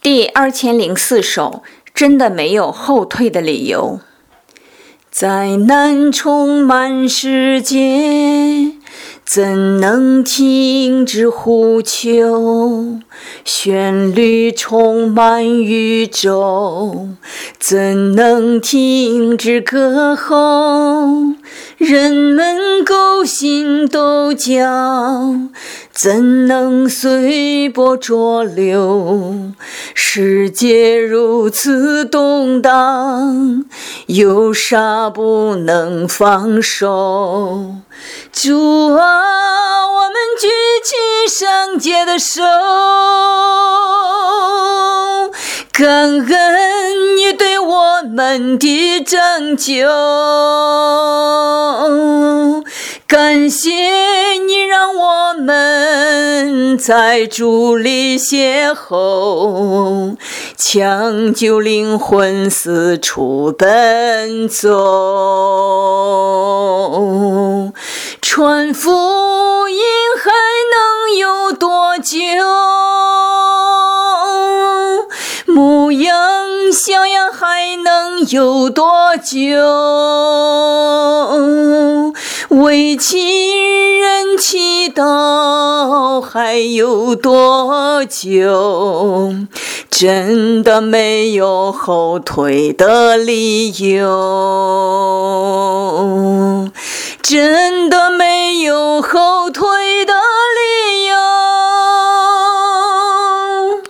第2004首，真的没有后退的理由。灾难充满世界，怎能停止呼求？旋律充满宇宙，怎能停止歌喉？人们勾心斗角，怎能随波逐流？世界如此动荡，有啥不能放手？主啊，我们举起圣洁的手，感恩你对我们的拯救，感谢你让我们在主里邂逅，抢救灵魂四处奔走，传福音还能有多久？牧养小羊还能有多久？为亲人祈祷还有多久？真的没有后退的理由，真的没有后退